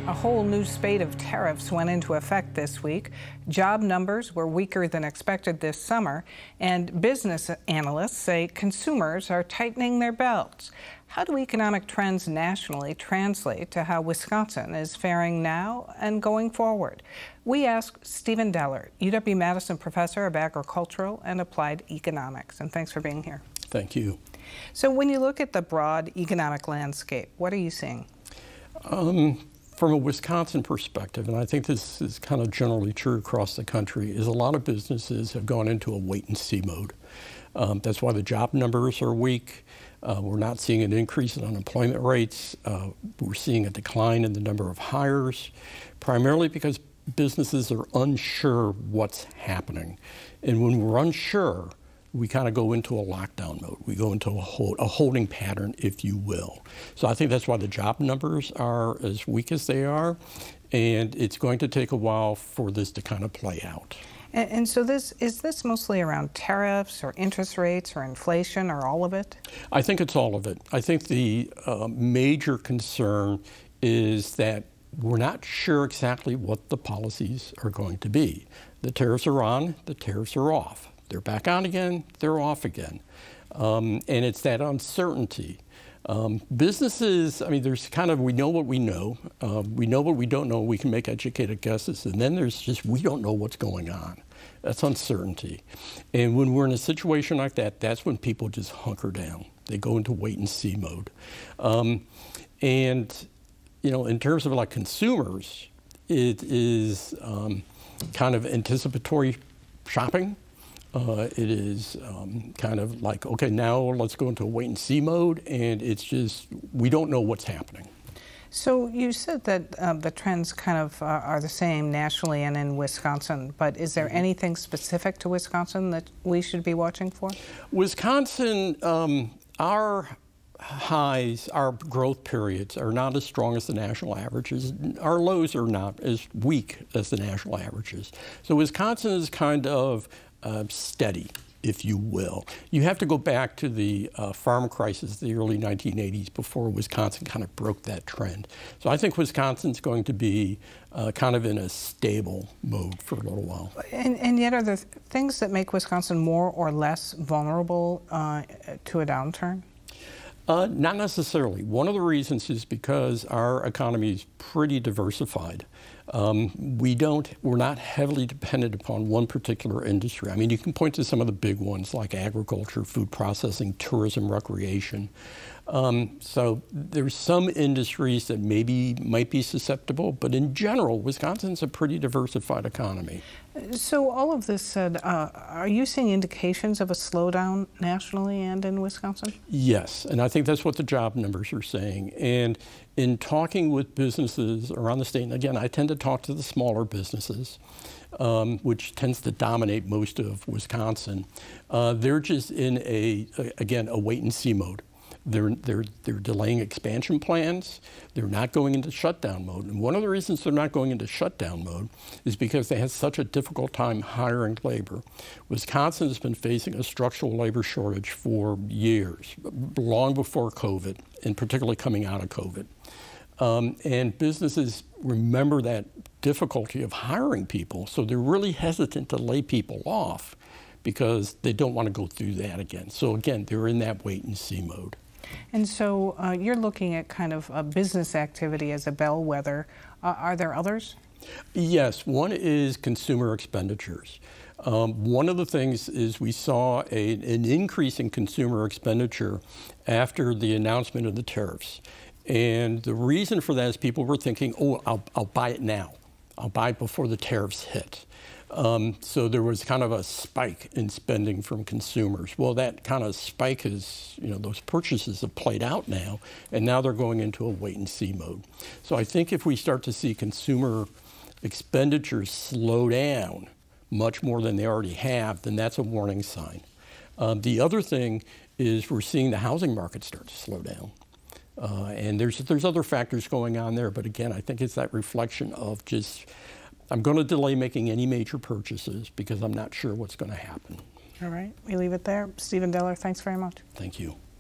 A whole new spate of tariffs went into effect this week. Job numbers were weaker than expected this summer, and business analysts say consumers are tightening their belts. How do economic trends nationally translate to how Wisconsin is faring now and going forward? We asked Stephen Deller, UW-Madison professor of agricultural and applied economics. And thanks for being here. Thank you. So when you look at the broad economic landscape, what are you seeing? From a Wisconsin perspective, and I think this is kind of generally true across the country, is a lot of businesses have gone into a wait-and-see mode. That's why the job numbers are weak. We're not seeing an increase in unemployment rates. We're seeing a decline in the number of hires, primarily because businesses are unsure what's happening. And when we're unsure, we kind of go into a lockdown mode. We go into a holding pattern, if you will. So I think that's why the job numbers are as weak as they are, and it's going to take a while for this to kind of play out. And so is this mostly around tariffs or interest rates or inflation or all of it? I think it's all of it. I think the major concern is that we're not sure exactly what the policies are going to be. The tariffs are on, the tariffs are off. They're back on again, they're off again. And it's that uncertainty. Businesses, I mean, there's kind of, we know what we know what we don't know, we can make educated guesses, and then there's just, we don't know what's going on. That's uncertainty. And when we're in a situation like that, that's when people just hunker down. They go into wait and see mode. And, you know, in terms of like consumers, it is kind of anticipatory shopping. It is kind of like, okay, now let's go into a wait and see mode, and it's just, we don't know what's happening. So you said that the trends kind of are the same nationally and in Wisconsin, but is there anything specific to Wisconsin that we should be watching for? Wisconsin, our highs, our growth periods are not as strong as the national averages. Our lows are not as weak as the national averages. So Wisconsin is kind of steady, if you will. You have to go back to the farm crisis, the early 1980s, before Wisconsin kind of broke that trend. So I think Wisconsin's going to be kind of in a stable mode for a little while. And yet, are there things that make Wisconsin more or less vulnerable to a downturn? Not necessarily. One of the reasons is because our economy is pretty diversified. We're not heavily dependent upon one particular industry. I mean, you can point to some of the big ones like agriculture, food processing, tourism, recreation. So there's some industries that might be susceptible, but in general, Wisconsin's a pretty diversified economy. So all of this said, are you seeing indications of a slowdown nationally and in Wisconsin? Yes, and I think that's what the job numbers are saying. And in talking with businesses around the state, and again, I tend to talk to the smaller businesses, which tends to dominate most of Wisconsin. They're just in a wait and see mode. They're delaying expansion plans. They're not going into shutdown mode. And one of the reasons they're not going into shutdown mode is because they had such a difficult time hiring labor. Wisconsin has been facing a structural labor shortage for years, long before COVID, and particularly coming out of COVID. And businesses remember that difficulty of hiring people, so they're really hesitant to lay people off because they don't want to go through that again. So again, they're in that wait and see mode. And so you're looking at kind of a business activity as a bellwether. Are there others? Yes, one is consumer expenditures. One of the things is we saw an increase in consumer expenditure after the announcement of the tariffs. And the reason for that is people were thinking, oh, I'll buy it now. I'll buy it before the tariffs hit. So there was kind of a spike in spending from consumers. Well, that kind of spike is, you know, those purchases have played out now, and now they're going into a wait and see mode. So I think if we start to see consumer expenditures slow down much more than they already have, then that's a warning sign. The other thing is we're seeing the housing market start to slow down. And there's other factors going on there, but again, I think it's that reflection of just, I'm going to delay making any major purchases because I'm not sure what's going to happen. All right, we leave it there. Stephen Deller, thanks very much. Thank you.